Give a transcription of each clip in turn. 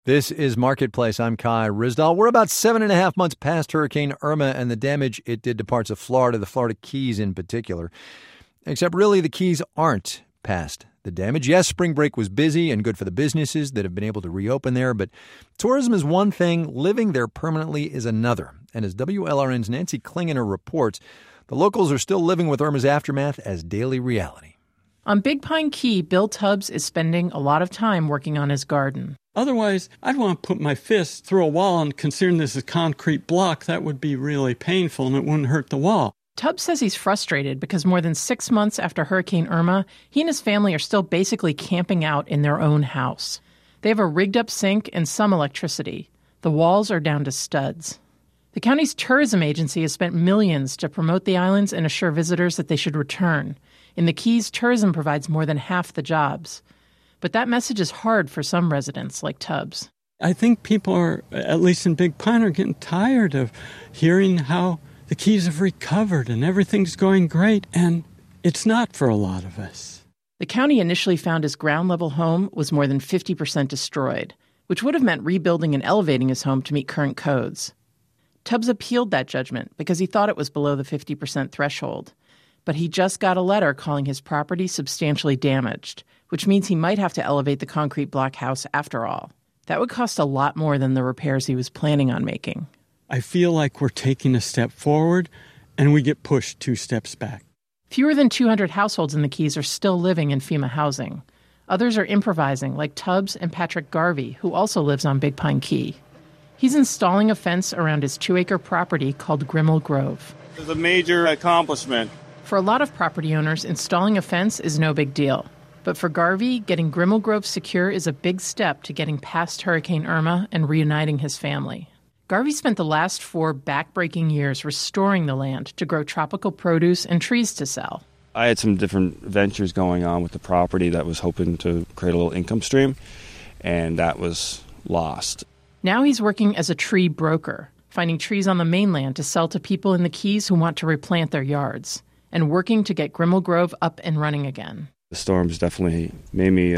This is Marketplace. I'm Kai Ryssdal. We're about 7.5 months past Hurricane Irma and the damage it did to parts of Florida, the Florida Keys in particular. Except really the Keys aren't past the damage. Yes, spring break was busy and good for the businesses that have been able to reopen there, but tourism is one thing, living there permanently is another. And as WLRN's Nancy Klingener reports, the locals are still living with Irma's aftermath as daily reality. On Big Pine Key, Bill Tubbs is spending a lot of time working on his garden. Otherwise, I'd want to put my fist through a wall, and considering this is a concrete block, that would be really painful and it wouldn't hurt the wall. Tubbs says he's frustrated because more than 6 months after Hurricane Irma, he and his family are still basically camping out in their own house. They have a rigged-up sink and some electricity. The walls are down to studs. The county's tourism agency has spent millions to promote the islands and assure visitors that they should return. In the Keys, tourism provides more than half the jobs. But that message is hard for some residents like Tubbs. I think people are, at least in Big Pine, are getting tired of hearing how the Keys have recovered and everything's going great, and it's not for a lot of us. The county initially found his ground-level home was more than 50% destroyed, which would have meant rebuilding and elevating his home to meet current codes. Tubbs appealed that judgment because he thought it was below the 50% threshold. But he just got a letter calling his property substantially damaged, which means he might have to elevate the concrete block house after all. That would cost a lot more than the repairs he was planning on making. I feel like we're taking a step forward, and we get pushed 2 steps back. Fewer than 200 households in the Keys are still living in FEMA housing. Others are improvising, like Tubbs and Patrick Garvey, who also lives on Big Pine Key. He's installing a fence around his 2-acre property called Grimmel Grove. It's a major accomplishment. For a lot of property owners, installing a fence is no big deal. But for Garvey, getting Grimmel Grove secure is a big step to getting past Hurricane Irma and reuniting his family. Garvey spent the last 4 backbreaking years restoring the land to grow tropical produce and trees to sell. I had some different ventures going on with the property that was hoping to create a little income stream, and that was lost. Now he's working as a tree broker, finding trees on the mainland to sell to people in the Keys who want to replant their yards, and working to get Grimmel Grove up and running again. The storms definitely made me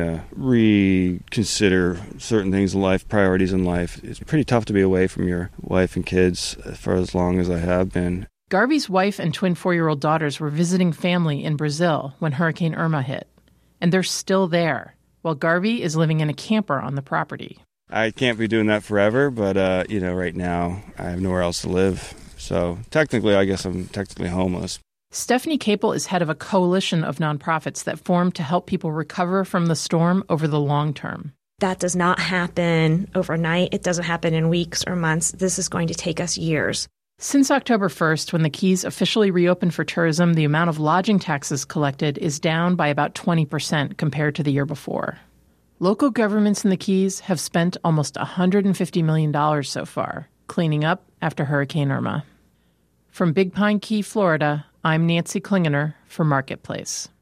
reconsider certain things in life, priorities in life. It's pretty tough to be away from your wife and kids for as long as I have been. Garvey's wife and twin 4-year-old daughters were visiting family in Brazil when Hurricane Irma hit. And they're still there, while Garvey is living in a camper on the property. I can't be doing that forever, but right now I have nowhere else to live. So technically, I guess I'm technically homeless. Stephanie Capel is head of a coalition of nonprofits that formed to help people recover from the storm over the long term. That does not happen overnight. It doesn't happen in weeks or months. This is going to take us years. Since October 1st, when the Keys officially reopened for tourism, the amount of lodging taxes collected is down by about 20% compared to the year before. Local governments in the Keys have spent almost $150 million so far, cleaning up after Hurricane Irma. From Big Pine Key, Florida, I'm Nancy Klingener for Marketplace.